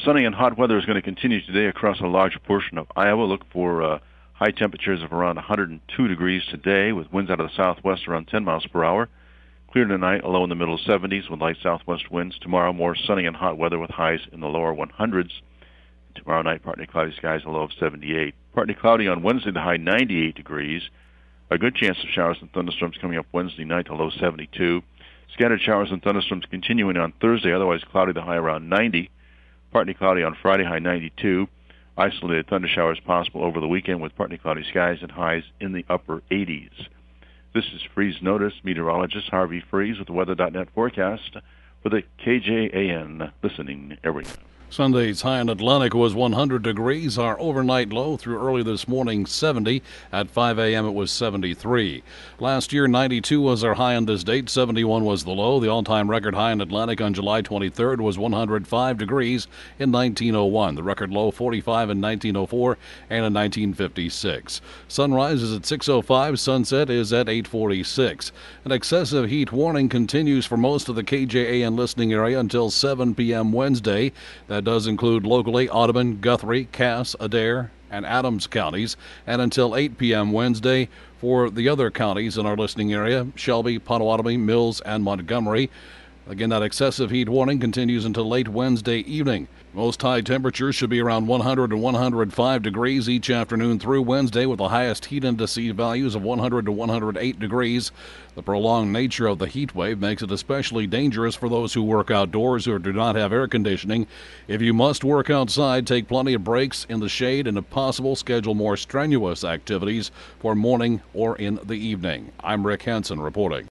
Sunny and hot weather is going to continue today across a large portion of Iowa. Look for high temperatures of around 102 degrees today with winds out of the southwest around 10 miles per hour. Clear tonight, a low in the middle 70s with light southwest winds. Tomorrow, more sunny and hot weather with highs in the lower 100s. Tomorrow night, partly cloudy skies, a low of 78. Partly cloudy on Wednesday, the high 98 degrees. A good chance of showers and thunderstorms coming up Wednesday night, a low 72. Scattered showers and thunderstorms continuing on Thursday, otherwise cloudy, the high around 90. Partly cloudy on Friday, high 92. Isolated thunder showers possible over the weekend with partly cloudy skies and highs in the upper 80s. This is Freeze Notice. Meteorologist Harvey Freeze with the Weather.net forecast for the KJAN listening area. Sunday's high in Atlantic was 100 degrees. Our overnight low through early this morning, 70. At 5 a.m. it was 73. Last year, 92 was our high on this date. 71 was the low. The all-time record high in Atlantic on July 23rd was 105 degrees in 1901. The record low, 45 in 1904 and in 1956. Sunrise is at 6:05. Sunset is at 8:46. An excessive heat warning continues for most of the KJAN listening area until 7 p.m. Wednesday. That does include locally Audubon, Guthrie, Cass, Adair, and Adams counties, and until 8 p.m. Wednesday for the other counties in our listening area, Shelby, Potawatomi, Mills, and Montgomery. Again, that excessive heat warning continues until late Wednesday evening. Most high temperatures should be around 100 and 105 degrees each afternoon through Wednesday, with the highest heat indice values of 100 to 108 degrees. The prolonged nature of the heat wave makes it especially dangerous for those who work outdoors or do not have air conditioning. If you must work outside, take plenty of breaks in the shade and, if possible, schedule more strenuous activities for morning or in the evening. I'm Rick Hansen reporting.